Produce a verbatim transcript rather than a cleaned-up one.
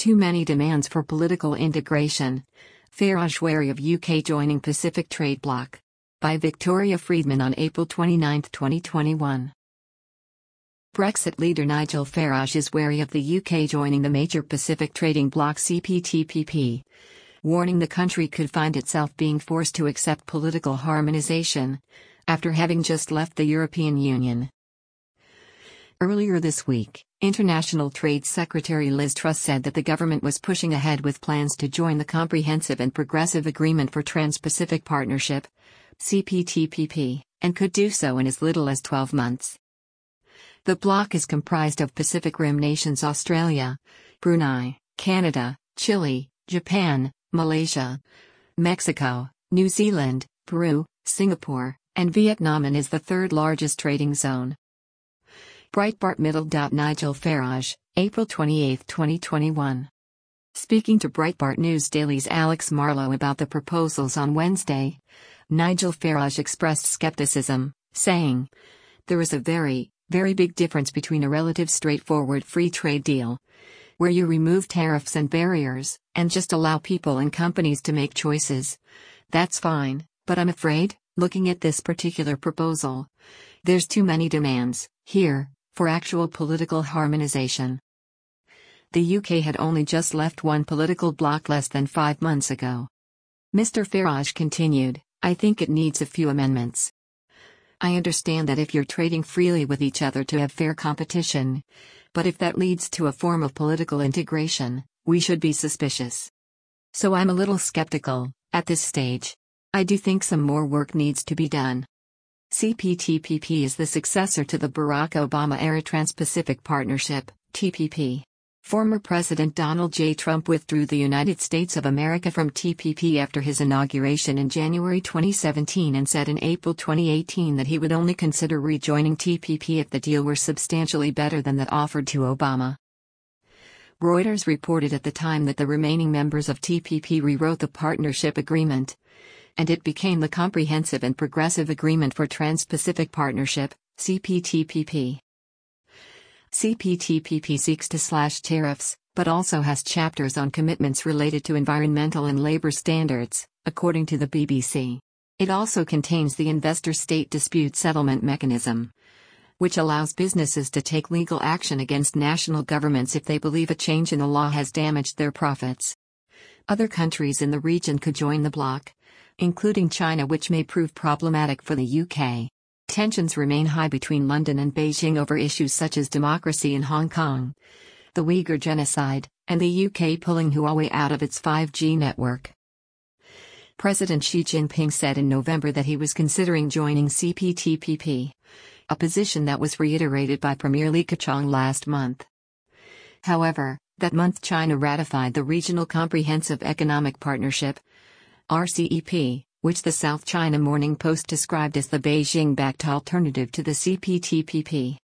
too many demands for political integration. Farage wary of U K joining Pacific Trade Bloc. By Victoria Friedman on April twenty-ninth, twenty twenty-one. Brexit leader Nigel Farage is wary of the U K joining the major Pacific Trading Bloc C P T P P, warning the country could find itself being forced to accept political harmonisation after having just left the European Union. Earlier this week, International Trade Secretary Liz Truss said that the government was pushing ahead with plans to join the Comprehensive and Progressive Agreement for Trans-Pacific Partnership, C P T P P, and could do so in as little as twelve months. The bloc is comprised of Pacific Rim nations Australia, Brunei, Canada, Chile, Japan, Malaysia, Mexico, New Zealand, Peru, Singapore, and Vietnam, and is the third largest trading zone. Breitbart Middle. Nigel Farage, April twenty-eighth, twenty twenty-one. Speaking to Breitbart News Daily's Alex Marlow about the proposals on Wednesday, Nigel Farage expressed skepticism, saying, "There is a very, very big difference between a relative straightforward free trade deal, where you remove tariffs and barriers, and just allow people and companies to make choices. That's fine, but I'm afraid, looking at this particular proposal, there's too many demands here for actual political harmonization." The U K had only just left one political bloc less than five months ago. Mister Farage continued, "I think it needs a few amendments. I understand that if you're trading freely with each other to have fair competition, but if that leads to a form of political integration, we should be suspicious. So I'm a little skeptical, at this stage. I do think some more work needs to be done." C P T P P is the successor to the Barack Obama-era Trans-Pacific Partnership, T P P. Former President Donald J. Trump withdrew the United States of America from T P P after his inauguration in January twenty seventeen and said in April twenty eighteen that he would only consider rejoining T P P if the deal were substantially better than that offered to Obama. Reuters reported at the time that the remaining members of T P P rewrote the partnership agreement, and it became the Comprehensive and Progressive Agreement for Trans-Pacific Partnership, C P T P P. C P T P P seeks to slash tariffs, but also has chapters on commitments related to environmental and labor standards, according to the B B C. It also contains the Investor-State Dispute Settlement Mechanism, which allows businesses to take legal action against national governments if they believe a change in the law has damaged their profits. Other countries in the region could join the bloc, including China, which may prove problematic for the U K. Tensions remain high between London and Beijing over issues such as democracy in Hong Kong, the Uyghur genocide, and the U K pulling Huawei out of its five G network. President Xi Jinping said in November that he was considering joining C P T P P, a position that was reiterated by Premier Li Keqiang last month. However, that month China ratified the Regional Comprehensive Economic Partnership, R C E P, which the South China Morning Post described as the Beijing-backed alternative to the C P T P P.